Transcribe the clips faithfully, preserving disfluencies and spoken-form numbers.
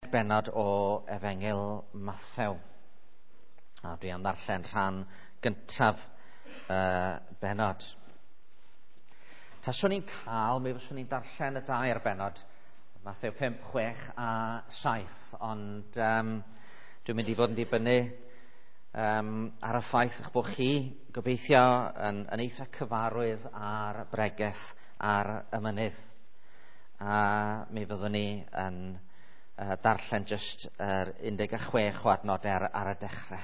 Benod o Efengil Mathew. A dwi am ddarllen rhan gyntaf uh, benod. Taswn ni'n cael, mi fyswn ni'n darllen y dair benod, Mathew pump, chwech a saith, ond um, dwi'n mynd i fod yn dibynnu um, ar y ffaith eich bod chi gobeithio yn, yn eitha cyfarwydd ar bregeth ar y mynydd. A mi fyddwn ni yn uh, darllen just yr uh, undeg a chwech o adnodau ar, ar y dechrau.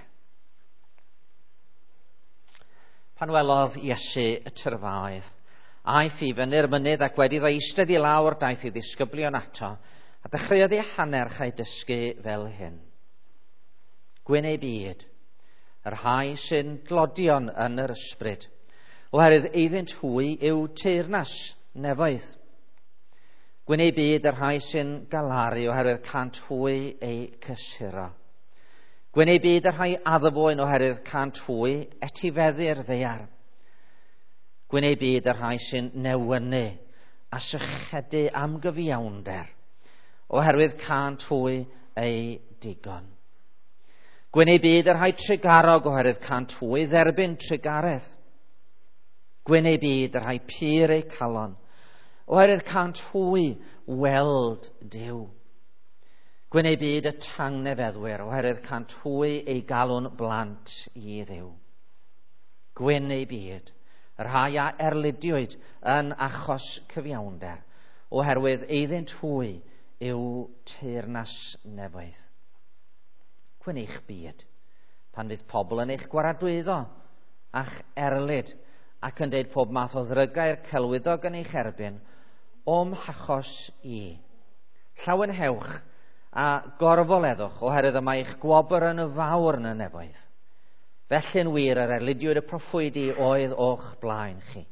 Pan welodd Iesu y tyrfaoedd, aeth i fyny'r mynydd ac wedi ddod eistedd i lawr daeth i ddisgyblion ato, a dechreuodd ei hannerch ei dysgu fel hyn. Gwyn ei byd, yr rhai sy'n glodion yn yr ysbryd, oherwydd eiddynt hwy yw teyrnas nefoedd. Gwyn ei byd yr rhai sy'n galaru oherwydd cant hwy ei cysuro. Gwyn ei byd yr rhai addefwyn oherwydd cant hwy etifeddu'r ddeiar. Gwyn ei byd yr rhai sy'n newynu a sychedu am gyfiawnder oherwydd cant hwy ei digon. Gwyn ei byd yr rhai trigarog oherwydd cant hwy dderbyn trigaredd. Gwyn ei byd yr rhai pur eu calon oherwydd cant hwy weld Duw. Gwyn ei byd y tangnefeddwyr oherwydd cant hwy ei galw'n blant i Dduw. Gwyn ei byd yr rhai a erlidiwyd yn achos cyfiawnder oherwydd eiddynt hwy yw teyrnas nefoedd. Gwyn eich byd pan fydd pobl yn eich gwaradwyddo a'ch erlyd ac yn deud pob math o ddrygau'r celwyddog yn eich erbyn o'm hachos i. Llawen hewch a gorfoleddwch oherwydd y mae eich gwobr yn y fawr yn y nefoedd. Felly'n wir yr erlidiwyd y proffwydi oedd o'ch blaen chi.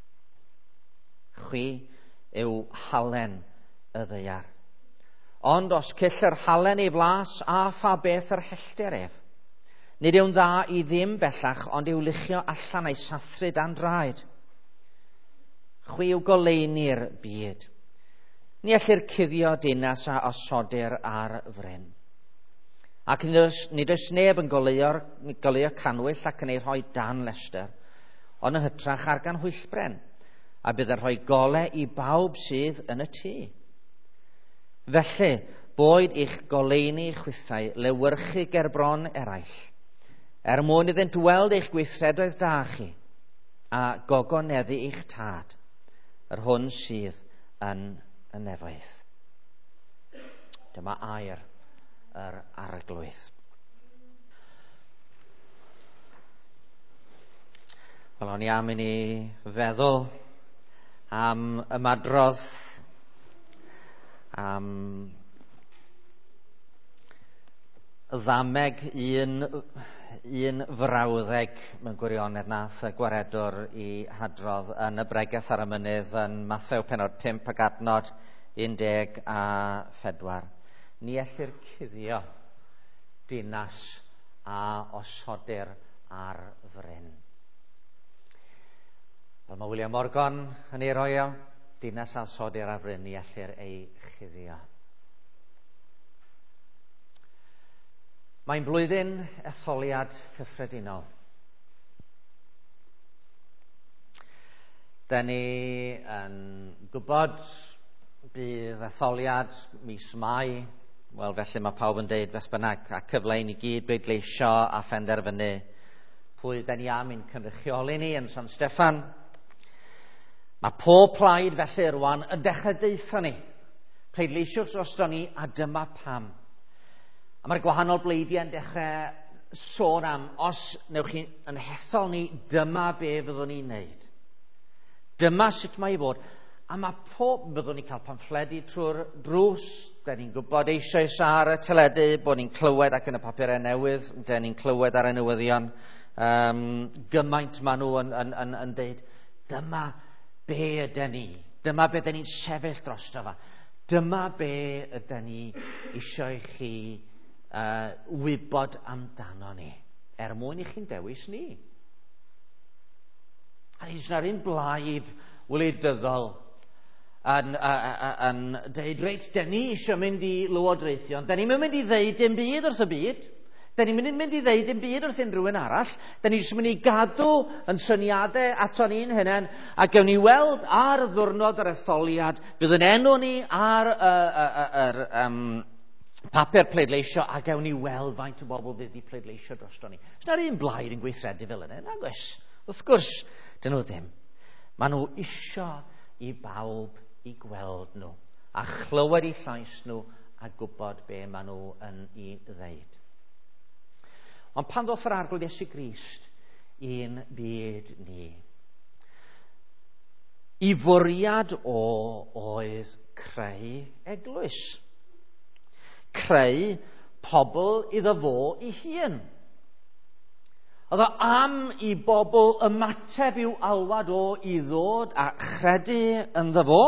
Chwi yw halen y ddeiar. Ond os cyll yr halen ei flas a pha beth yr hellter ef, nid yw'n dda i ddim bellach, ond i'w luchio allan ei sathru dan draed. Chwi yw goleini'r byd. Ni ellir cuddio dinas a osodir ar fryn. Ac nid oes neb yn goleuo'r, goleuo canwyll ac yn ei rhoi dan lester, ond yn hytrach ar gan hwyllbren, a bydd yn rhoi gole i bawb sydd yn y tŷ. Felly, boed eich goleini chwythau lewyrchu gerbron eraill, er mwyn iddynt weld eich gweithredoedd da chi, a gogoneddu eich tad, yr hwn sydd yn y nefoedd. Dyma air yr arglwydd. Wel, o'n i am i ni feddwl am ymadrodd, am ddameg un, un frawddeg mewn gwirionedd nath y gwaredwr i hadrodd yn y bregeth ar y mynydd yn Mathew pennod pump ac adnod undeg a phedwar. Ni ellir cuddio dinas a osodir ar fryn. Fel mae William Morgan yn ei roi o, dinas a osodir ar fryn ni ellir ei chuddio. Mae'n blwyddyn etholiad cyffredinol. Dyn ni yn gwybod bydd etholiad mis Mai, wel felly mae pawb yn deud fes bynnag, a cyfle i ni gyd bleidleisio a phenderfynu pwy dyn ni am i'n cynrychioli ni yn San Steffan. Mae pob plaid felly rwan yn dechrau deitha ni. Pleidleisiwch os da ni, a dyma pam. A mae'r gwahanol bleidiau yn dechrau sôn am, os newch chi yn hethol ni, dyma be fyddwn ni'n neud. Dyma sut mae i fod. A mae pob, byddwn ni'n cael pamffledi trwy'r drws, da ni'n gwybod eisoes ar y teledu, bod ni'n clywed ac yn y papurau newydd, da ni'n clywed ar y newyddion, um, gymaint maen nhw yn, yn, yn, yn deud, dyma be ydyn ni, dyma be ydyn ni'n sefyll drosto fa, dyma be ydyn ni isio i chi Uh, wybod amdano ni, er mwyn i chi'n dewis ni. A ni jyst na'r un blaid wleidyddol yn, yn dweud, reit, da ni eisiau mynd i lywodraethion. Da ni'n mynd i ddeud dim byd wrth y byd. Da ni'n mynd i ddeud dim byd wrth unrhyw un arall. Da ni'n mynd i gadw yn syniadau ato ni'n hynny, a gewn ni weld ar y ddwrnod yr etholiad, bydd yn enw ni ar y uh, uh, uh, um, papur pleidleisio, a gewn ni weld faint o bobl fydd i pleidleisio drosto ni. Os na'r un blaid yn gweithredu fel yna, nag oes. Wrth gwrs, dyn nhw ddim. Maen nhw isio i bawb i gweld nhw, a chlywed i llais nhw, a gwybod be maen nhw yn ei ddeud. Ond pan ddoth yr arglwydd Iesu Grist i'n byd ni, i fwriad o oedd creu eglwys. Creu pobl iddo fo ei hun. Oedd o am i bobl ymateb i'w alwad o i ddod a chredu ynddo fo.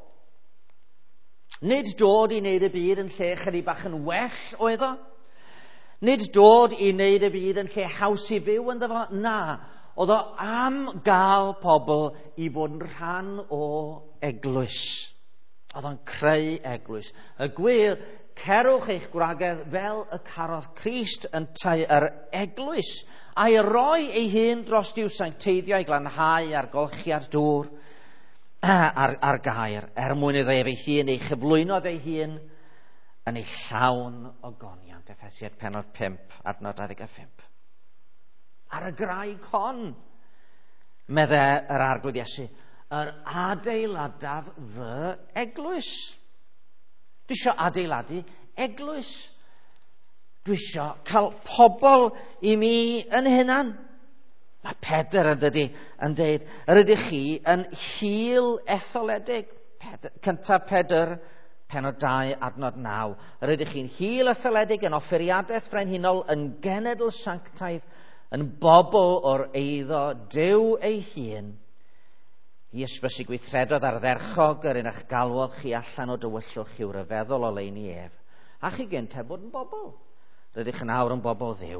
Nid dod i wneud y byd yn lle chydig bach yn well oedd o. Nid dod i wneud y byd yn lle haws i byw ynddo fo. Na, oedd o am gael pobl i fod yn rhan o eglwys. Oedd o'n creu eglwys. Y gwir, cerwch eich gwragedd fel y carodd Crist yn tai yr eglwys, a'i roi ei hun dros diw sancteiddio i glanhau ar golchiad dŵr ar, ar gair, er mwyn iddo ef ei hun, ei chyflwynodd ei hun yn ei llawn o goniant. Effesiad pennod pump, adnod dau ddeg pump. Ar y graig hon, medde yr arglwydd Iesu, yr adeiladaf fy eglwys. Dwi isio adeiladu eglwys. Dwi isio cael pobl i mi yn hynna. Mae Pedr yn dydi yn dweud, yr ydych chi yn hil etholedig. Pedr, cyntaf Pedr, pennod dau, adnod naw. Yr ydych chi'n hil etholedig yn offeriadaeth frenhinol, yn genedl sanctaidd, yn bobl o'r eiddo Duw ei hun. I ysbysu gweithredodd ar dderchog yr un eich galwoch chi allan o dywyllwch i'w ryfeddol o leini ef. A chi gynt heb bod yn bobl. Rydych yn awr yn bobl ddiw.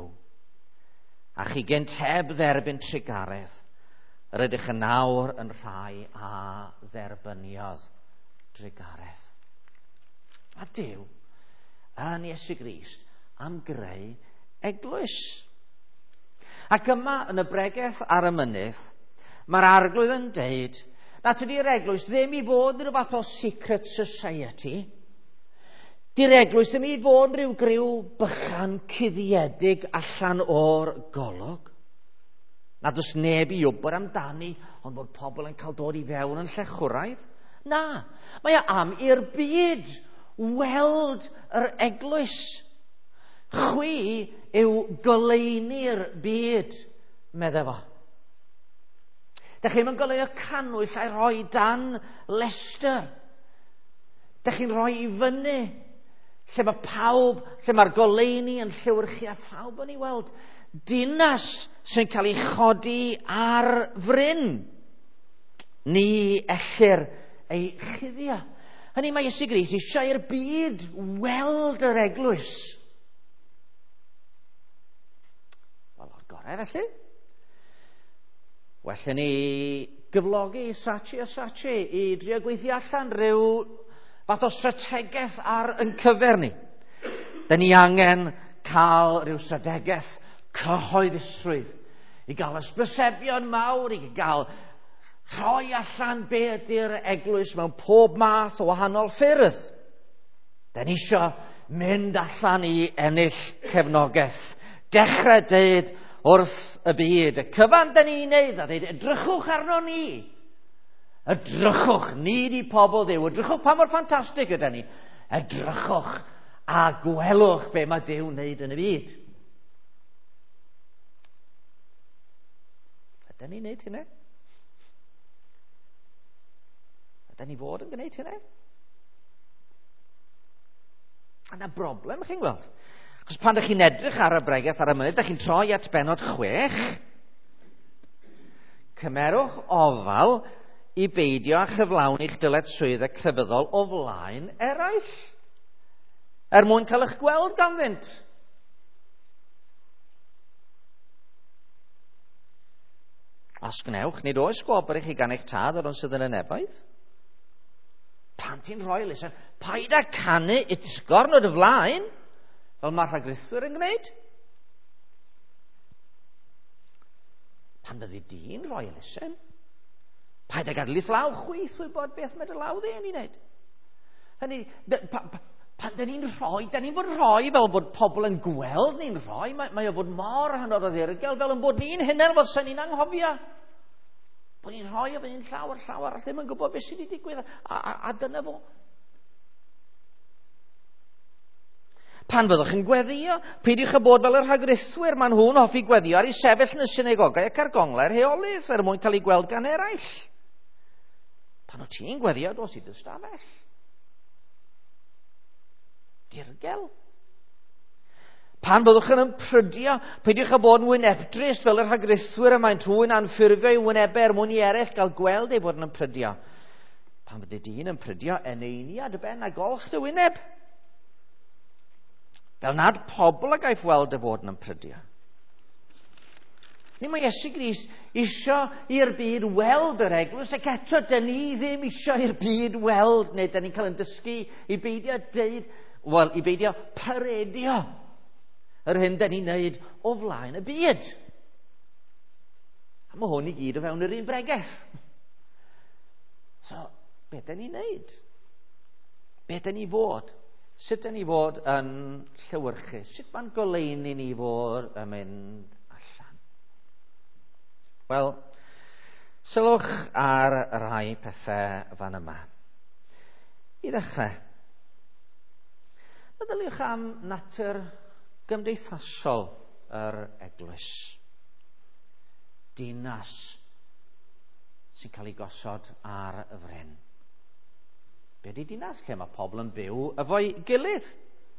A chi gynt heb dderbyn trigaredd. Rydych yn awr yn rhai a dderbyniodd trigaredd. A Duw yn Iesu Grist am greu eglwys. Ac yma yn y bregeth ar y mynydd, mae'r arglwydd yn deud na tydi'r eglwys ddim i fod yn rhywbeth o secret society. Di'r eglwys ddim i fod yn rhyw griw bychan cuddiedig allan o'r golwg. Nad oes neb i wybod amdani, ond bod pobl yn cael dod i fewn yn lle chwraidd. Na, mae am i'r byd weld yr eglwys. Chwi yw goleini'r byd, medde fo. Dych chi'n mynd goleio canwyll a'i roi dan Leicester. Dych chi'n rhoi i fyny lle mae pawb, lle mae'r goleini yn llewyrchu a phawb yn ei weld. Dinas sy'n cael ei chodi ar fryn. Ni ellir ei chuddio. Hynny mae Iesu Grist eisiau i'r byd weld yr eglwys. Wel, o'r gorau felly. Well ni gyflogi Sachi a Sachi i drio gweithio allan rhyw fath o strategaeth ar yn cyfer ni. Da ni angen cael rhyw strategaeth cyhoeddusrwydd i gael ysbrysebion mawr, i gael rhoi allan be ydy'r eglwys mewn pob math o wahanol ffyrdd. Da ni isio mynd allan i ennill cefnogaeth. Dechrau deud wrth y byd, y cyfan da ni'n neud, a dweud, edrychwch arno ni. Edrychwch, ni di pobl Dduw. Edrychwch pa mor ffantastig yda ni. Edrychwch a gwelwch be mae Duw'n neud yn y byd. Yda ni'n neud hynny? Yda ni fod yn gwneud hynny? A na broblem, chi'n gweld? Achos pan ydych chi'n edrych ar y bregeth ar y mynydd, ydych chi'n troi at benod chwech, cymerwch ofal i beidio a chyflawni'ch dyletswyddau crefyddol o flaen eraill, er mwyn cael eich gweld ganddynt. Os gnewch, nid oes gwobr i chi gan eich tad ar o'n sydd yn y nebaid. pan ti'n rhoi elusen, paid â canu utgorn o dy flaen, fel mae rhagrithwyr yn gwneud. Pan fyddi di'n rhoi elusen, paid â gadael i llaw chwith wybod beth mae dy law dde'n i wneud. Hynny, pa, pa, pan dyn ni'n rhoi, dyn ni'n bod rhoi fel bod pobl yn gweld ni'n rhoi, mae, mae o fod mor hynod o ddirgel fel yn bod ni'n hynny fel sy'n ni'n anghofio. Bod ni'n rhoi o fy'n llawer, llawer, a ddim yn gwybod beth sydd wedi digwydd, a, a, a dyna fo. Pan fyddwch yn gweddio, peidiwch â bod fel yr rhagrithwyr, maen nhw'n hoffi gweddio ar ei sefyll yn y synagogau ac ar gonglau rheolydd er mwyn cael ei gweld gan eraill. Pan o ti'n gweddio, dos i dy stafell. Dirgel. Pan byddwch yn ympryddio, peidiwch â bod yn wynebdrist fel yr rhagrithwyr yma'n trwy'n anffurfio i wynebau er mwyn i eraill gael gweld ei bod yn ympryddio. Pan fyddi di'n ympryddio, eneiniad y ben a golch dy wyneb. Fel nad pobl a gaeth weld y fod yn ympryddio. Ni mae Iesu Grist isio i'r byd weld yr eglwys, ac eto dyn ni ddim isio i'r byd weld, neu dyn ni'n cael yn dysgu i beidio deud, wel, i beidio paredio yr hyn dyn ni'n neud o flaen y byd. A mae hwn i gyd o fewn yr un bregeth. So, beth dyn ni'n neud? Beth dyn ni fod? Sut dyn ni fod yn llywyrchus? Sut mae'n goleuni ni fod yn mynd allan? Wel, sylwch ar rai pethau fan yma. I ddechrau, meddyliwch am natur gymdeithasol yr eglwys. Dinas sy'n cael ei gosod ar y fren. Be di dinas lle mae pobl yn byw efo'i gilydd?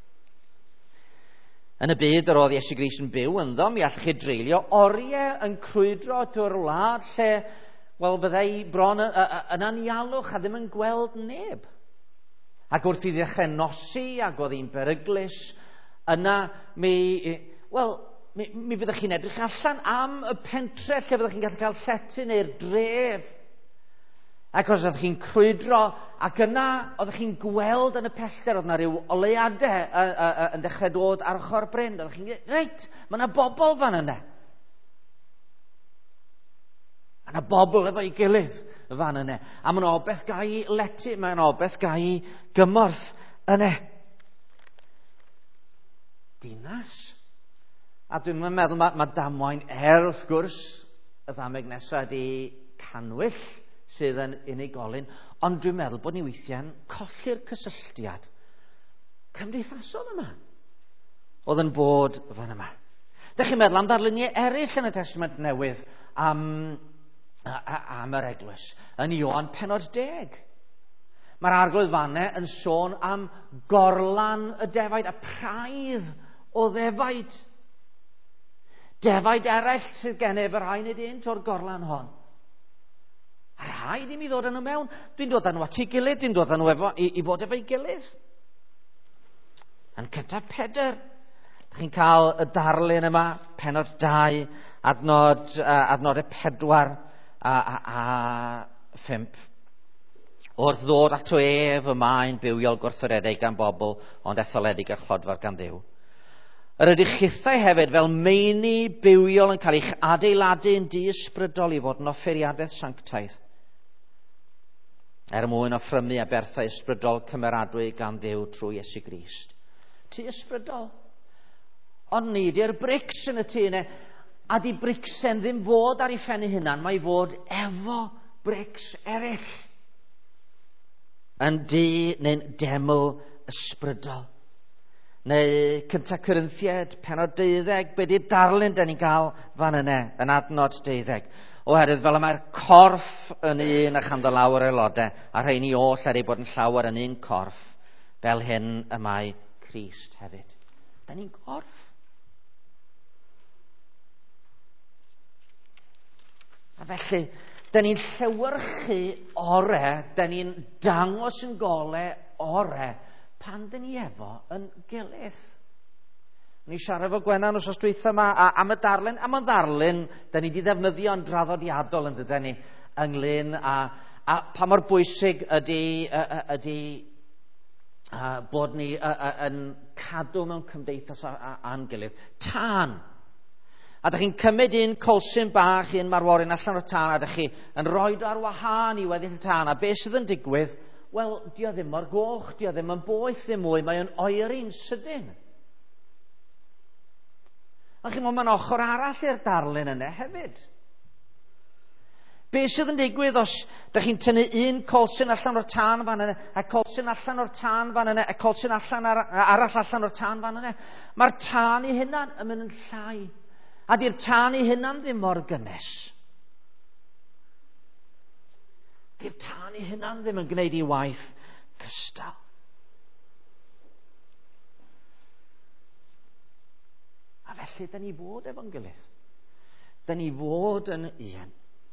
Yn y byd yr oedd Iesu Grist yn byw ynddo, mi allwch chi dreulio oriau yn crwydro drwy'r wlad lle, wel, byddai bron yn anialwch a ddim yn gweld neb. Ac wrth i ddechrau nosi ac oedd hi'n beryglus, yna mi, wel, mi, mi fyddwch chi'n edrych allan am y pentre lle fyddwch chi'n gallu cael lletyn neu'r dref. Ac os ydych chi'n crwydro, ac yna oeddech chi'n gweld yn y pellter, oedd yna rhyw oleiadau yn dechrau dod ar ochr bryn. Oeddech chi'n gwneud, reit, mae yna bobl fan yna. Mae yna bobl efo'i gilydd fan yna. A mae yna obeth gai letu, mae yna obeth gai gymorth yna. Dinas. A dwi'n meddwl mae, mae damwain er wrth gwrs y ddameg nesaf ydi canwyll sydd yn unigolyn, ond dwi'n meddwl bod ni weithiau'n colli'r cysylltiad cymdeithasol yma oedd yn fod fan yma. Dych chi'n meddwl am ddarluniau eraill yn y Testament Newydd am, am yr eglwys. Yn Ioan pennod deg. Mae'r arglwydd fanne yn sôn am gorlan y defaid, a praidd o ddefaid. Defaid eraill sydd gennyf yr hain ydy un to'r gorlan hon. A rhaid i mi ddod â nhw mewn. Dwi'n dod â nhw at ei gilydd, dwi'n dod â nhw efo, i, i fod efo'i gilydd. Yn cyntaf Peder, chi'n cael y darlun yma, pennod dau, adnod, uh, adnod y pedwar a, a, a ffimp. Wrth ddod ato ef y mae'n bywiol gwrthyredig gan bobl, ond etholedig a chlodfawr gan Dduw. Yr ydych chithau hefyd fel meini bywiol yn cael eich adeiladu yn di-ysbrydol i fod yn offeriadaeth sanctaidd. Er mwyn offrymu a berthau ysbrydol cymeradwy gan Dduw trwy Iesu Grist. Ti ysbrydol. Ond ni di'r brics yn y tŷ yna, a di bricsen ddim fod ar ei phen ei hunan, mae fod efo brics eraill. Yn di neu'n deml ysbrydol. Neu cyntaf Corinthiaid, pennod deuddeg, be di'r darlun da ni'n cael fan yna, yn adnod deuddeg. Oherwydd fel y mae'r corff yn un a chando lawr aelodau, a rhain i oll ar ei bod yn llawer yn un corff, fel hyn y mae Crist hefyd. Da ni'n corff. A felly, da ni'n llewyrchu orau, da ni'n dangos yn golau orau, pan dyn ni efo yn gilydd. Ni siarad efo Gwenna yn wsos dwytha yma am y darlun, am y ddarlun da ni wedi ddefnyddio yn draddodiadol yn dydyn ni, ynglyn â, A pa mor bwysig ydy, ydy uh, bod ni uh, uh, yn cadw mewn cymdeithas a'n gilydd. Tân. A ydych chi'n cymryd un colsyn bach, un marworin allan o'r tân, a ydych chi yn rhoi ar wahân i weddill y tân. A beth sydd yn digwydd? Wel, di o ddim mor goch, di o ddim yn boeth ddim mwy, mae'n oeri'n sydyn. A chi'n meddwl, mae'n ochr arall i'r darlun yna hefyd. Be sydd yn digwydd os ydych chi'n tynnu un colsyn allan o'r tân fan yna, a colsyn allan o'r tân fan yna, a colsyn allan ar, arall allan o'r tân fan yna, mae'r tân i hynna'n yn mynd yn llai. A di'r tân i hynna'n ddim mor gynnes. Di'r tân i hynna'n ddim yn gwneud ei waith cystal. A felly, da ni fod efo'n gilydd. Da ni fod yn un.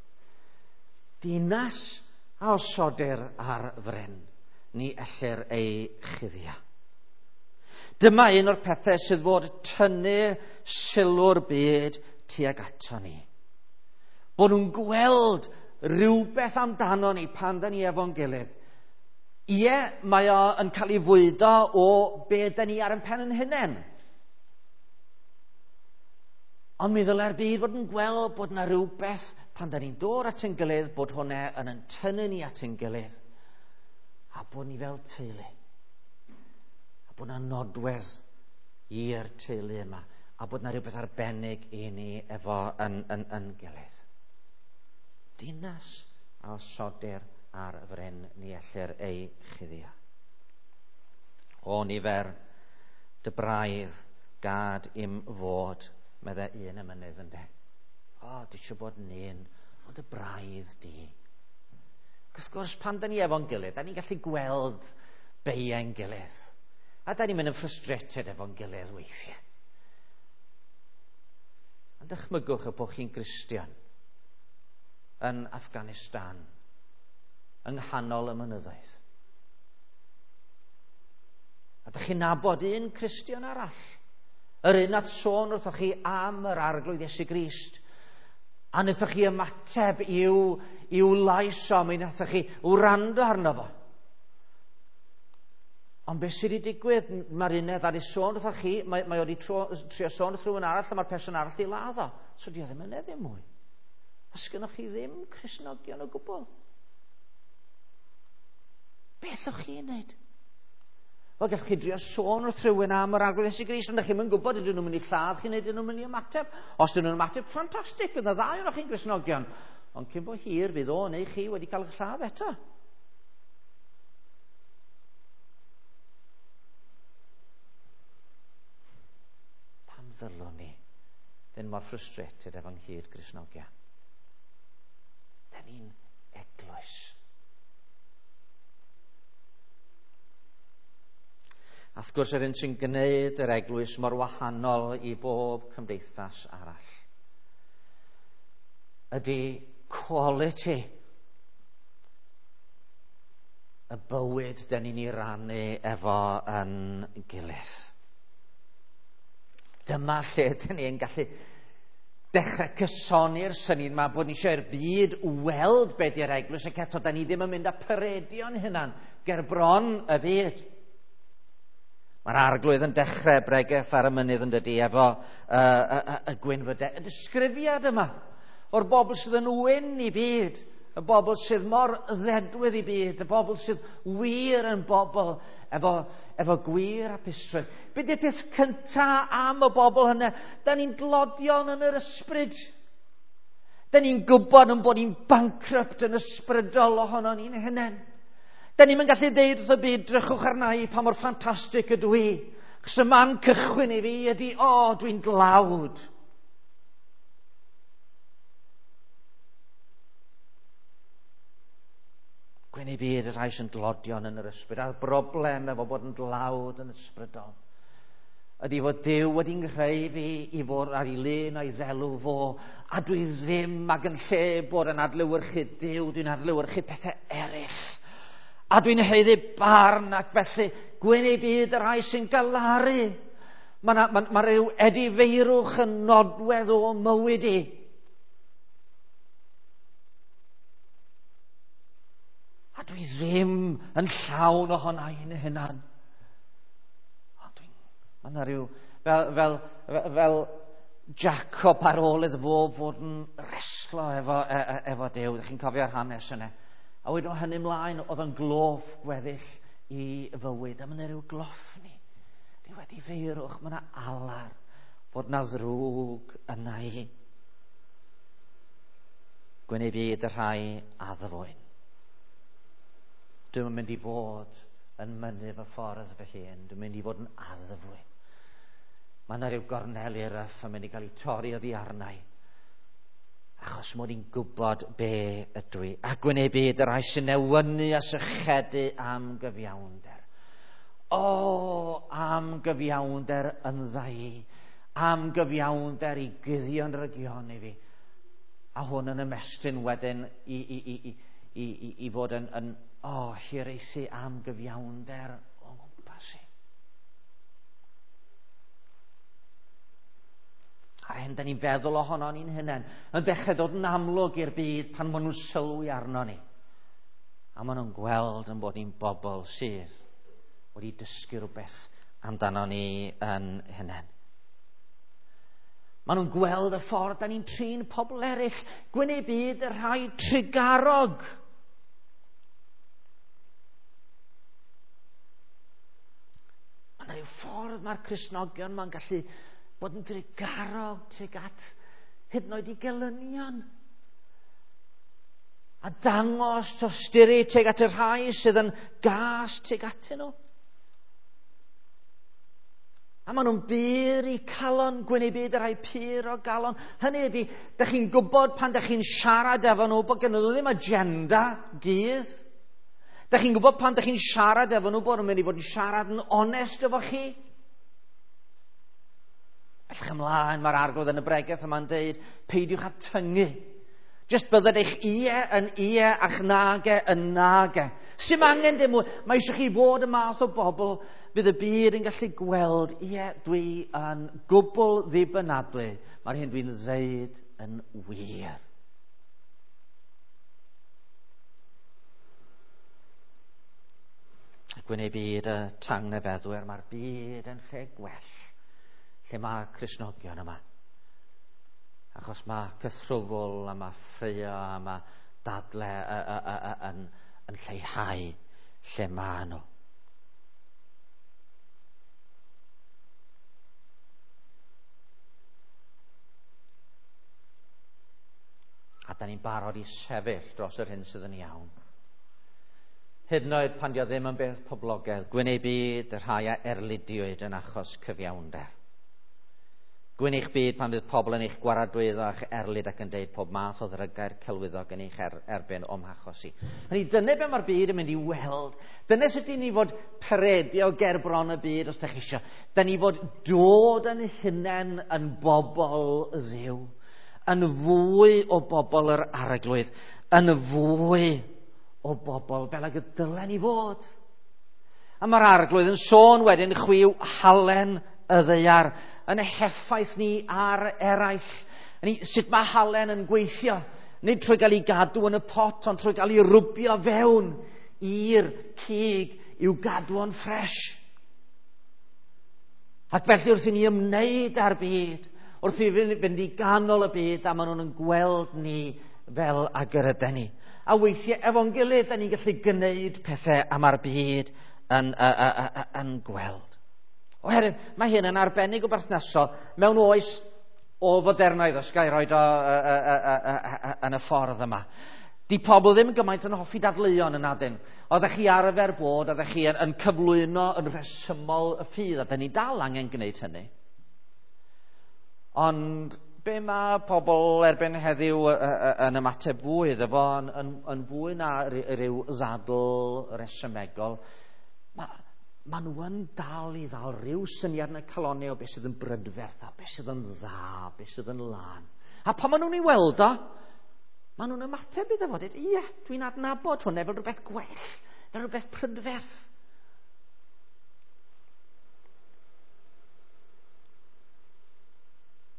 Dinas a osodir ar fryn, ni ellir ei chuddio. Dyma un o'r pethau sydd fod tynnu sylw'r byd tuag ato ni. Bod nhw'n gweld rhywbeth amdano ni pan da ni efo'n gilydd. Ie, mae o yn cael ei fwydo o be da ni ar yn pen yn hunain. Ond mi ddylai'r byd fod yn gweld bod yna rhywbeth pan da ni'n dod at ein gilydd, bod hwnna yn yn tynnu ni at ein gilydd, a bod ni fel teulu. A bod yna nodwedd i'r teulu yma, a bod yna rhywbeth arbennig i ni efo yn, yn, yn gilydd. Dinas a osodir ar fryn, ni ellir ei chuddio. O nifer dy braidd gad im fod, medde un ymynydd yn de. O, di eisiau bod yn un o dy braidd di. Cos gwrs, pan da ni efo'n gilydd, da ni'n gallu gweld beie'n gilydd. A da ni'n mynd yn frustrated efo'n gilydd weithiau. Ond dychmygwch y bod chi'n Gristion yn Afghanistan, yng nghanol y mynyddoedd. A da chi'n nabod un Cristion arall. Yr un at sôn wrthoch chi am yr arglwydd Iesu Grist. A wnaethoch chi ymateb i'w, i'w lais o, mi wnaethoch chi wrando arno fo. Ond beth sydd wedi digwydd, mae'r uned ar ei sôn wrthoch chi, mae, mae wedi trio sôn wrth rhywun arall, a mae'r person arall i laddo. So di o ddim yn edrych mwy. A sgynnoch chi ddim Cristnogion o gwbl. Beth o'ch chi'n neud? Wel, gallwch chi drio sôn wrth rhywun am yr arglwydd Iesu Grist, ond ydych chi'n mynd gwybod ydyn nhw'n mynd i lladd chi neu ydyn nhw'n mynd i ymateb. Os ydyn nhw'n ymateb, ffantastig, bydd y ddau o'ch chi'n Gristnogion. Ond cyn bo hir, fydd o neu chi wedi cael eich lladd eto. Pam ddylwn ni ddim mor frustrated efo'n hyd Gristnogion? Da ni'n eglwys. A wrth gwrs, yr un sy'n gwneud yr eglwys mor wahanol i bob cymdeithas arall ydy quality y bywyd da ni'n ei rannu efo yn gilydd. Dyma lle da ni'n gallu dechrau cysoni'r syniad yma bod ni eisiau'r byd weld be di'r eglwys, ac eto da ni ddim yn mynd â paredion hynna'n ger bron y byd. Mae'r arglwydd yn dechrau bregeth ar y mynydd yn dydi efo y uh, uh, uh, gwynfydau. Y disgrifiad yma o'r bobl sydd yn wyn i byd, y bobl sydd mor ddedwydd i byd, y bobl sydd wir yn bobl efo, efo gwir a pusrwydd. Be di'r peth cyntaf am y bobl hynny? Da ni'n glodion yn yr ysbryd. Da ni'n gwybod yn bod ni'n bankrupt yn ysbrydol ohono ni'n hunain. Da ni'n mynd gallu deud wrth y byd, drychwch arna i pa mor ffantastig ydw i. Chos y man cychwyn i fi ydy, o, dwi'n dlawd. Gwyn i byd y rhai sy'n glodion yn yr ysbryd. A'r broblem efo bod yn dlawd yn ysbrydol ydy fod Duw wedi'n greu fi i fod ar ei lun a'i ddelw fo, a dwi ddim ac yn lle bod yn adlewyrchu Duw, dwi'n adlewyrchu pethau eraill. A dwi'n heiddi barn ac felly gwyn i byd y rhai sy'n galaru. Mae ma, ma rhyw edifeirwch yn nodwedd o mywyd i. A dwi ddim yn llawn ohona i'n hunan. Mae yna rhyw, fel, fel, fel Jacob ar ôl iddo fo fod yn reslo efo, e, e, efo Duw. Ydych chi'n cofio'r hanes yna? A wedyn o hynny mlaen, oedd yn gloff gweddill i fywyd. A mae yna rhyw gloffni. Di wedi feirwch, mae yna alar bod yna ddrwg yna i. Gwyneb byd y rhai addfwyn. Dwi'n mynd i fod yn mynydd y ffordd fy hun. Dwi'n mynd i fod yn addfwyn. Mae yna rhyw gornel iryff yn mynd i gael ei torri oddi arnau. Achos mod i'n gwybod be ydw i. A gwyneb byd y rai sy'n newynu a sychedu am gyfiawnder. O, am gyfiawnder yn ddau. Am gyfiawnder i guddio'n region i fi. A hwn yn ymestyn wedyn i, i, i, i, i, i, i fod yn, yn o, hireithi am gyfiawnder o gwmpas i. A'r hyn, da ni'n feddwl ohono ni'n hunain, yn dechrau dod yn amlwg i'r byd pan maen nhw'n sylwi arno ni. A maen nhw'n gweld yn bod ni'n bobl sydd wedi dysgu rhywbeth amdano ni yn hunain. Maen nhw'n gweld y ffordd da ni'n trin pobl eraill, gwyneb byd y rhai trigarog. Mae yna ryw ffordd mae'r Cristnogion ma'n gallu bod yn drigarog tuag at hyd yn oed i gelynion. A dangos tosturi tuag at y rhai sydd yn gas tuag atyn nhw. A maen nhw'n byr i calon, gwyneb byd y rhai pyr o galon. Hynny ydy, da chi'n gwybod pan da chi'n siarad efo nhw bod gen nhw ddim agenda gydd. Da chi'n gwybod pan da chi'n siarad efo nhw bod nhw'n mynd i fod yn siarad yn onest efo chi. Bellach ymlaen, mae'r arglwydd yn y bregaeth yma'n deud, peidiwch â tyngu. Jyst bydded eich ie yn ie a'ch nage yn nage. Sdim angen dim mwy. Mae eisiau chi fod y math o bobl bydd y byd yn gallu gweld, ie, dwi yn gwbl ddibynadwy. Mae'r hyn dwi'n ddeud yn wir. Gwyneb byd y tangnefeddwyr, mae'r byd yn lle gwell. Lle mae Cristnogion yma. Achos mae cythrwfwl a mae ffrio a mae dadle yn, yn lleihau lle mae nhw. A da ni'n barod i sefyll dros yr hyn sydd yn iawn. Hyd yn oed pan dio ddim yn beth poblogaidd, gwyneb byd y rhai a erlidiwyd yn achos cyfiawnder. Gwyn eich byd pan bydd pobl yn eich gwaradwyddo a'ch erlid ac yn deud pob math o ddrygair celwyddog yn eich er, erbyn o'm hachosi. Hynny, dyna be mae'r byd yn mynd i weld. Dyna sut i ni fod peredio ger bron y byd os da chi isio. Da ni fod dod yn hunain yn bobl Dduw. Yn fwy o bobl yr arglwydd. Yn fwy o bobl fel ag y dylen ni fod. A mae'r arglwydd yn sôn wedyn chwiw halen y ddeiar yn heffaith ni ar eraill. Ni, sut mae halen yn gweithio? Nid trwy gael ei gadw yn y pot, ond trwy gael ei rwbio fewn i'r cig i'w gadw o'n ffres. Ac felly wrth i ni ymwneud â'r byd, wrth i fynd i ganol y byd, a maen nhw'n gweld ni fel ag yr ydyn ni. A weithiau efo'n gilydd, da ni'n gallu gwneud pethau am ar byd yn, yn, yn, yn gweld. Oherwydd, mae hyn yn arbennig o berthnasol mewn oes o fodernaidd, os gael roed o yn y ffordd yma. Di pobl ddim gymaint yn hoffi dadleuon yn adyn. Oeddech chi arfer bod, oeddech chi yn, yn cyflwyno yn rhesymol y ffydd, a da ni dal angen gwneud hynny. Ond be mae pobl erbyn heddiw yn ymateb fwy iddo fo, yn, yn, yn fwy na ryw ddadl resymegol, mae Maen nhw yn dal i ddal rhyw syniad yn y calonau o beth sydd yn brydferth, a beth sydd yn dda, beth sydd yn lan. A pan maen nhw'n ei weld o, maen nhw'n ymateb iddo fo. Ie, dwi'n adnabod hwnna fel rhywbeth gwell, fel rhywbeth prydferth.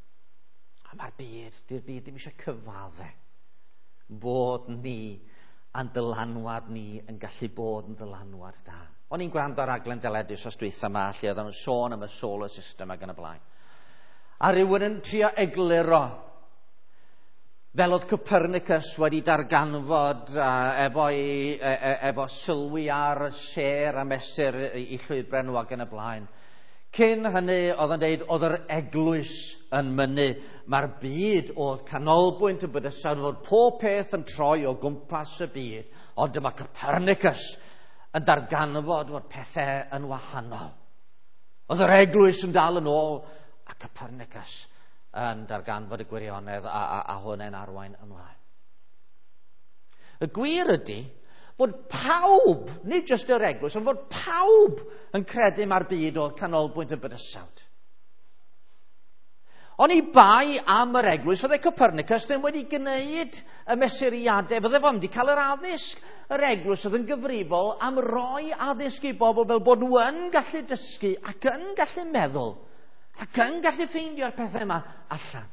A mae'r byd, di'r byd ddim eisiau cyfadde bod ni a'n dylanwad ni yn gallu bod yn dylanwad da. O'n i'n gwrando ar raglen deledu sos dwytha yma, lle oedden nhw'n sôn am y solar system ac yn y blaen. A rhywun yn trio egluro, fel oedd Copernicus wedi darganfod uh, efo, i, e, e, efo sylwi ar sêr a mesur i llwybren nhw ac yn y blaen. Cyn hynny, oedd yn dweud, oedd yr eglwys yn mynnu. Mae'r byd oedd canolbwynt y bydysawd, fod pob peth yn troi o gwmpas y byd. Ond dyma Copernicus yn darganfod fod pethau yn wahanol. Oedd yr eglwys yn dal yn ôl, a Copernicus yn darganfod y gwirionedd, a, a, a hwnna'n arwain ymlaen. Y gwir ydy, fod pawb, nid jyst yr eglwys, ond fod pawb yn credu mae'r byd o canolbwynt y bydysawd. Ond i bai am yr eglwys, fydde Copernicus ddim wedi gwneud y mesuriadau, fydde fo wedi cael yr addysg. Yr eglwys oedd yn gyfrifol am roi addysg i bobl fel bod nhw yn gallu dysgu ac yn gallu meddwl ac yn gallu ffeindio'r pethau yma allan.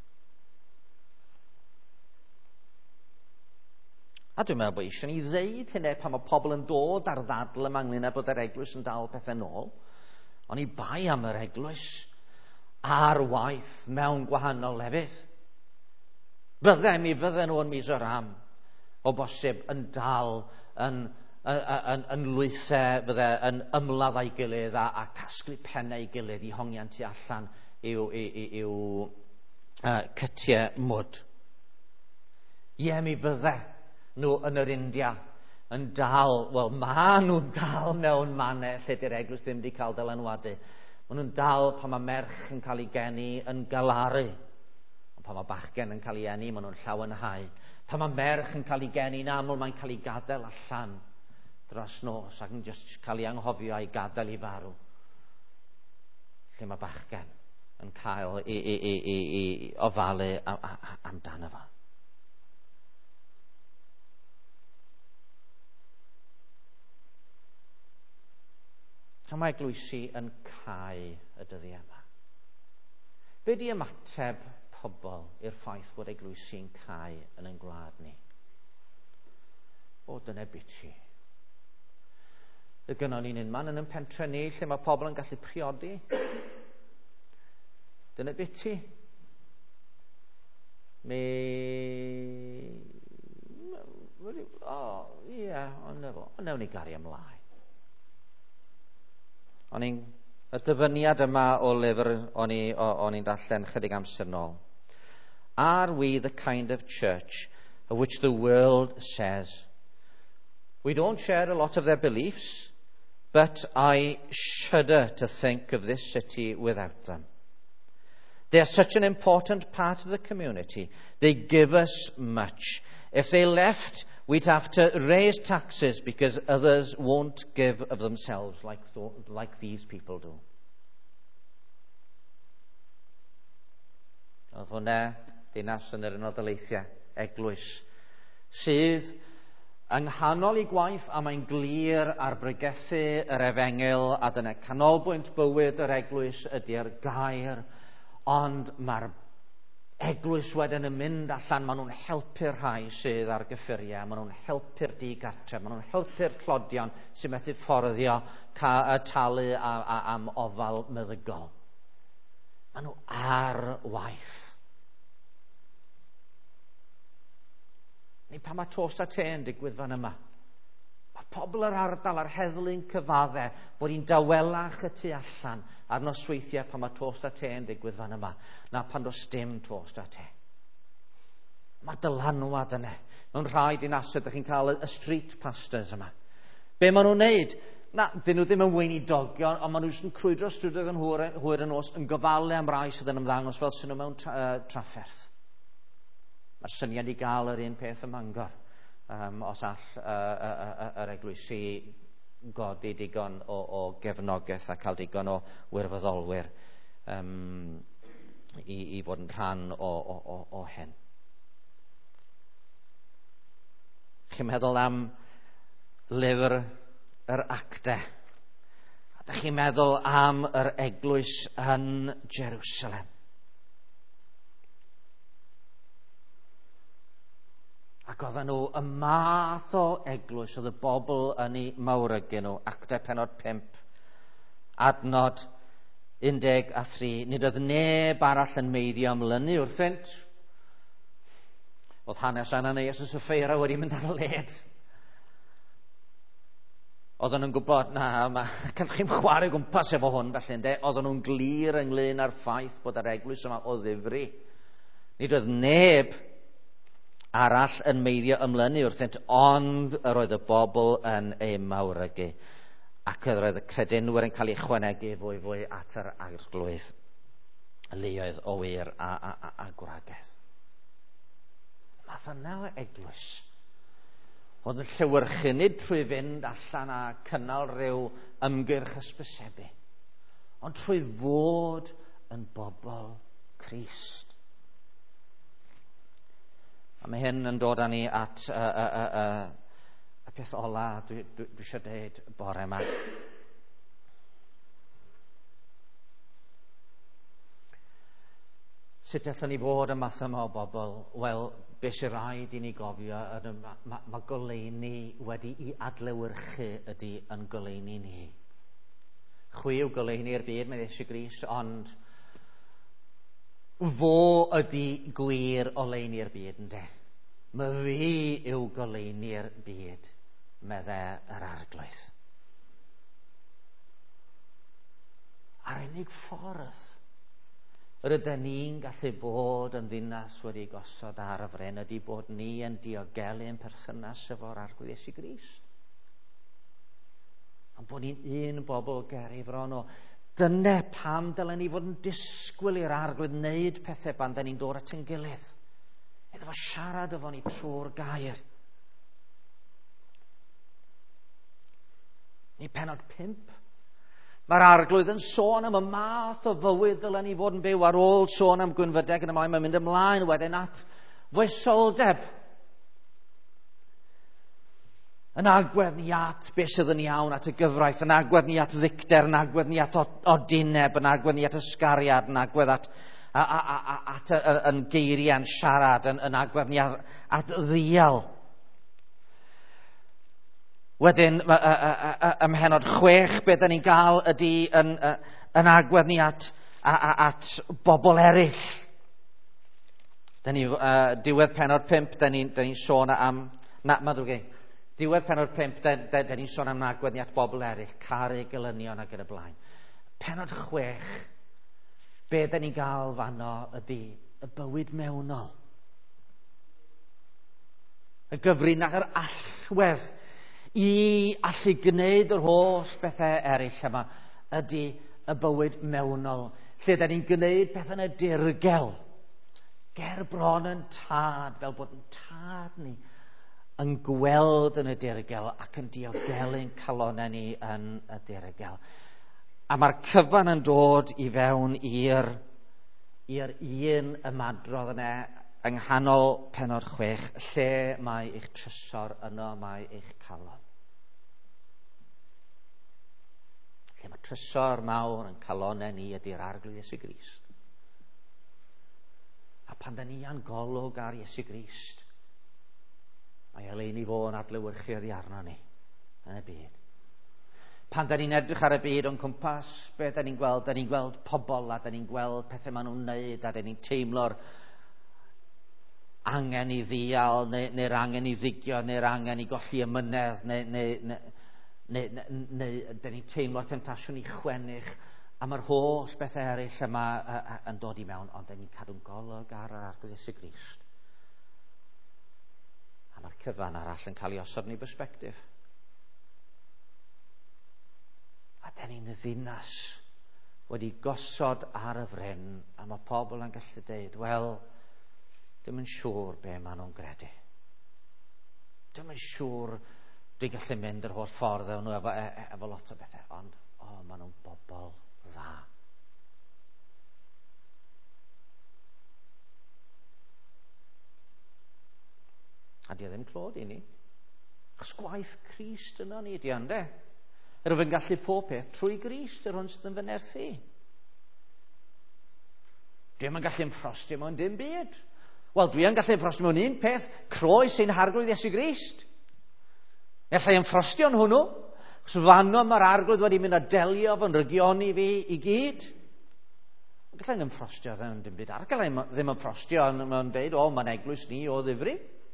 A dwi'n meddwl bod eisiau ni ddeud hynny pan mae pobl yn dod ar ddadl yma ynglyn â bod yr eglwys yn dal pethau nôl. Ond i bai am yr eglwys a'r waith mewn gwahanol lefydd. Bydde mi fydden nhw yn Mizoram o bosib yn dal yn, yn, yn, yn lwythau, bydde yn ymladd a'i gilydd a, a casglu pennau i gilydd i hongian tu allan i'w, i'w, i'w uh, cytiau mwd. Ie, mi bydde nhw yn yr India yn dal, wel, ma nhw'n dal mewn mannau lle di'r eglwys ddim wedi cael dylanwadu. Maen nhw'n dal pan mae merch yn cael ei geni yn galaru. Ond pan mae bachgen yn cael ei eni, maen nhw'n llawenhau. Pan mae merch yn cael ei geni, yn aml mae'n cael ei gadael allan dros nos ac yn just cael ei anghofio a'i gadael i farw. Lle mae bachgen yn cael ei, ei, ei, ei, ei ofalu amdano fo. Pan mae eglwysi yn cau y dyddiau yma. Be di ymateb pobl i'r ffaith bod eglwysi'n cau yn ein gwlad ni? O, dyna biti. Y gynnon ni'n unman yn ein pentre ni lle mae pobl yn gallu priodi. Dyna biti. Me... O, ie, ond newn ni gari ymlaen. O'n i'n y dyfyniad yma o lyfr o'n i'n darllen chydig amser nôl. Are we the kind of church of which the world says, we don't share a lot of their beliefs, but I shudder to think of this city without them. They are such an important part of the community. They give us much. If they left, we'd have to raise taxes because others won't give of themselves like, th- like these people do. Oedd hwnna dinas yn yr Unol Daleithiau, eglwys, sydd yng nghanol ei gwaith a mae'n glir ar bregethu yr efengil a dyna canolbwynt bywyd yr eglwys ydy'r gair, ond mae'r eglwys wedyn yn mynd allan, maen nhw'n helpu'r rhai sydd ar gyffuriau, maen nhw'n helpu'r digartref, maen nhw'n helpu'r clodion sy'n methu fforddio ca- talu a, a, am ofal meddygol. Maen nhw ar waith. Neu pan mae tos a te yn digwydd fan yma, mae pobl yr ardal ar heddlu'n cyfaddau bod hi'n dawelach y tu allan ar nosweithiau pan mae tos a te yn digwydd fan yma, na pan does dim tos a te. Mae dylanwad yna. Mewn rhai dinasoedd, ydych chi'n cael y street pastors yma. Be maen nhw'n neud? Na, dyn nhw ddim yn weinidogion, ond maen nhw'n crwydro strydoedd yn hwyr, hwyr yn os yn gofalu am rai sydd yn ymddangos fel sy'n nhw mewn tra, uh, trafferth. Mae'r syniad i gael yr un peth ym Mangor. Um, os all yr uh, uh, uh, uh, eglwysi godi digon o, o gefnogaeth a cael digon o wirfoddolwyr um, i, i fod yn rhan o, o, o, o hyn. Chi'n meddwl am lyfr yr Actau. Ydych chi'n meddwl am yr eglwys yn Jerusalem. Ac oedden nhw y math o eglwys oedd y bobl yn ei mawrygu nhw. Actau pennod pump. Adnod undeg a thri. Nid oedd neb arall yn meiddio ymlynu wrthynt. Oedd hanes Ananias yn Syffeira wedi mynd ar y led. Oedden nhw'n gwybod, na, mae gallwch chi'n chwarae gwmpas efo hwn, felly, ynde? Oedden nhw'n glir ynglyn â'r ffaith bod yr eglwys yma o ddifri. Nid oedd neb arall yn meiddio ymlynu wrthynt, ond yr oedd y bobl yn ei mawrygu. Ac yr oedd y credinwyr yn cael ei ychwanegu fwy fwy at yr arglwydd, luoedd o wir a, a, a, a gwragedd. Math yna o eglwys. Oedd yn llewyrchu nid trwy fynd allan a cynnal rhyw ymgyrch ysbysebu, ond trwy fod yn bobl Crist. A mae hyn yn dod â ni at y, y, y, y, y peth ola dwi, dwi, dwi eisiau dweud bore yma. Sut allwn ni fod y math yma o bobl? Wel, be sy'n rhaid i ni gofio, mae ma, ma goleuni wedi i adlewyrchu ydy yn goleuni ni. Chwi yw goleuni'r byd, mae Iesu Grist, ond fo ydy gwir oleuni'r byd, ynde. Mae fi yw goleuni'r byd, medde yr arglwydd. A'r unig ffordd yr ydyn ni'n gallu bod yn ddinas wedi gosod ar y fren ydy bod ni yn diogelu'n perthynas efo'r arglwydd Iesu Grist. Ond bod ni'n un bobl geri fron o. Dyna pam dylen ni fod yn disgwyl i'r arglwydd wneud pethau pan da ni'n dod at ein gilydd. Iddo fo siarad efo ni trwy'r gair. Ni pennod pump. Mae'r arglwydd yn sôn am y math o fywyd dylen ni fod yn byw ar ôl sôn am gwynfydeg yn y maen. Mae'n mynd ymlaen wedyn at foesoldeb. Yn agwedd ni at beth sydd yn iawn at y gyfraith, yn agwedd ni at ddicter, yn agwedd ni at odineb, yn agwedd ni at ysgariad, yn agwedd at, a, a, a, at y, yn geiriau'n siarad, yn, yn agwedd ni at, at ddial. Wedyn, ym mhenod chwech, beth da ni'n gael ydy yn, yn agwedd ni at, at bobl eraill. Da ni, uh, diwedd penod pump, da ni'n ni sôn am, na, ma ddrwg ein, diwedd penod pump, da, da, da ni'n sôn am agwedd ni at bobl eraill, caru, gelynion ac yn y blaen. Penod chwech, beth da ni'n gael fanno ydy y bywyd mewnol. Y gyfrin ac yr allwedd i allu gwneud yr holl bethau eraill yma ydy y bywyd mewnol, lle da ni'n gwneud pethau yn y dirgel, ger bron yn tad, fel bod yn tad ni yn gweld yn y dirgel ac yn diogelu'n calonau ni yn y dirgel. A mae'r cyfan yn dod i fewn i'r i'r un ymadrodd yna yng nghanol penod chwech, lle mae eich trysor, yno mae eich calon. Lle mae trysor mawr yn calonau ni ydy'r arglwydd Iesu Grist. A pan da ni yn golwg ar Iesu Grist, mae oleuni fo yn adlewyrchu oddi arno ni yn y byd. Pan da ni'n edrych ar y byd o'n cwmpas, beth da ni'n gweld? Da ni'n gweld pobl a da ni'n gweld pethau maen nhw'n wneud a da ni'n teimlo'r angen i ddial neu, neu'r angen i ddigio neu'r angen i golli ymynedd neu, neu, neu, neu, neu, neu da ni'n teimlo'r tentasiwn i chwennych a mae'r holl bethau eraill yma uh, uh, yn dod i mewn, ond da ni'n cadw'n golwg ar yr arglwydd Iesu Grist. A mae'r cyfan arall yn cael ei osod yn ei bersbectif. A da ni'n ddinas wedi gosod ar y fryn a mae pobl yn gallu dweud, wel, dim yn siŵr be maen nhw'n gredu. Dim yn siŵr dwi'n gallu mynd yr holl ffordd efo nhw efo, efo lot o bethau, ond o, oh, maen nhw'n bobl dda. A di ddim clod i ni. Chos gwaith Crist yno ni, di ande. Yr fy'n gallu pob peth trwy Grist yr hwn sydd yn fy nerthu. Dwi'n yn gallu ymffrostio mewn dim byd. Wel, dwi yn gallu ffrostio mewn un peth, croes sy'n harglwydd Iesu Grist. Nellai yn ffrostio'n hwnnw, chos fanno mae'r arglwydd wedi mynd a delio fo'n rygioni fi i gyd. Gallai'n yn ffrostio ddim dim byd ar. Gallai'n ddim yn ffrostio yn dweud, o, mae'n eglwys ni o ddifri.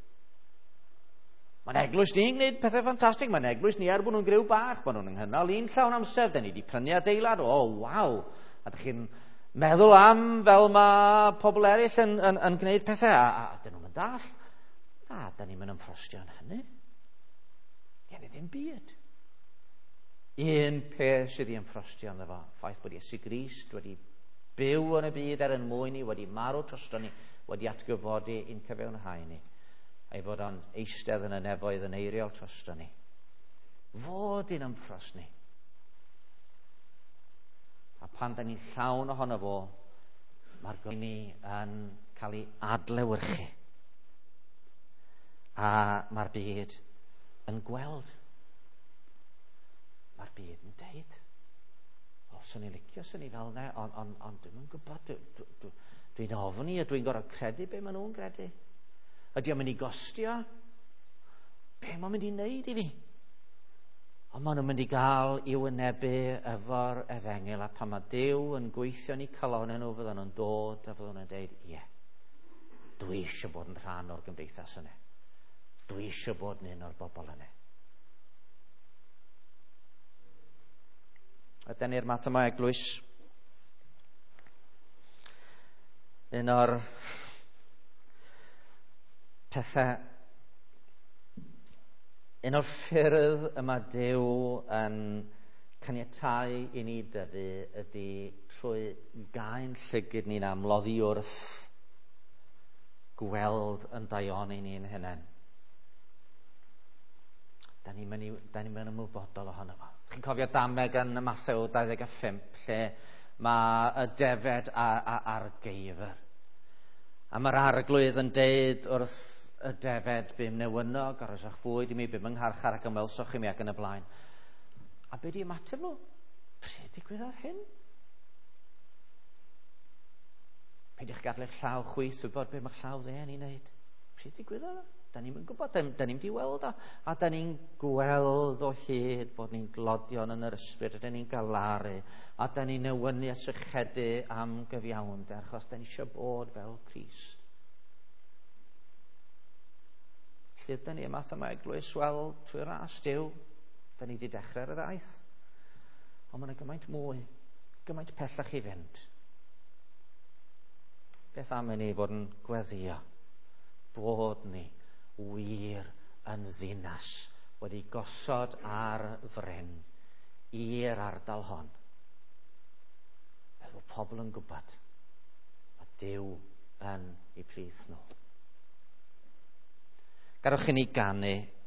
Mae'n eglwys ni'n gwneud pethau ffantastig. Mae'n eglwys ni er bod nhw'n griw bach. Mae nhw'n nghynnal un llawn amser. Da ni wedi prynu adeilad. O, waw. A ydych chi'n meddwl am fel mae pobl eraill yn, yn, yn gwneud pethau. A, a dyn nhw'n dall. A, da ni'n mynd yn ffrostio yn hynny. Dyn ni ddim byd. Un peth sydd i'n ffrostio yn efo. Ffaith bod Iesu Grist wedi byw yn y byd er yn mwyn ni, wedi marw trosto ni, wedi atgyfodi i'n cyfiawnhau ni. Ei fod o'n eistedd yn y nefoedd yn eiriol trosto ni. Fod i'n ymffros ni. A pan da ni'n llawn ohono fo, mae'r gwneud ni yn cael ei adlewyrchu. A mae'r byd yn gweld. Mae'r byd yn deud. O, sy'n ni'n licio, sy'n ni fel ne, ond on, on, dwi'n yn gwybod, dwi'n dwi, dwi, dwi ofni a dwi'n gorfod credu be maen nhw'n credu. Ydy o'n mynd i gostio? Be mae'n mynd i wneud i fi? Ond maen nhw'n mynd i gael i'w wynebu efo'r efengil, a pan mae Duw yn gweithio ni calonau nhw, fydden nhw'n dod a fydden nhw'n dweud, ie, dwi eisiau bod yn rhan o'r gymdeithas yna. Dwi eisiau bod yn un o'r bobl yna. Ydy ni'r math yma eglwys. Un o'r pethau, un o'r ffyrdd yma Duw yn caniatáu i ni dyfu ydy trwy gael llygyd ni'n amloddi wrth gweld yn daioni ni'n hynny. Da ni'n mynd yn ymwybodol ohono fo. Chi'n cofio dameg yn y Mathew dau ddeg pump lle mae y defed a, a, a'r geifr. A mae'r arglwydd yn deud wrth y defed bym newynog, arosach fwyd i mi, bym yngharchar ac ymwelswch i mi ac yn y blaen. A be di ymateb nhw? Pryd digwyddodd hyn? Peidiwch gadlu'ch llaw chwith wybod be mae'ch llaw dde yn ei wneud. Pryd digwyddodd? Da ni'n gwybod, da, da ni'n di weld o. A da ni'n gweld o hyd bod ni'n glodion yn yr ysbryd, a da ni'n galaru, a da ni'n newynu a sychedu am gyfiawnder, achos da ni eisiau bod fel Crist. Lle da ni yma yma eglwys, wel, trwy'r ras Duw, da ni wedi dechrau'r ddaeth. Ond mae'n gymaint mwy, gymaint pellach i fynd. Beth am i ni bod yn gweddio, bod ni wir yn ddinas wedi gosod ar fryn i'r ardal hon. Fel bod pobl yn gwybod, mae Duw yn eu plith nhw. Garwch i ni ganu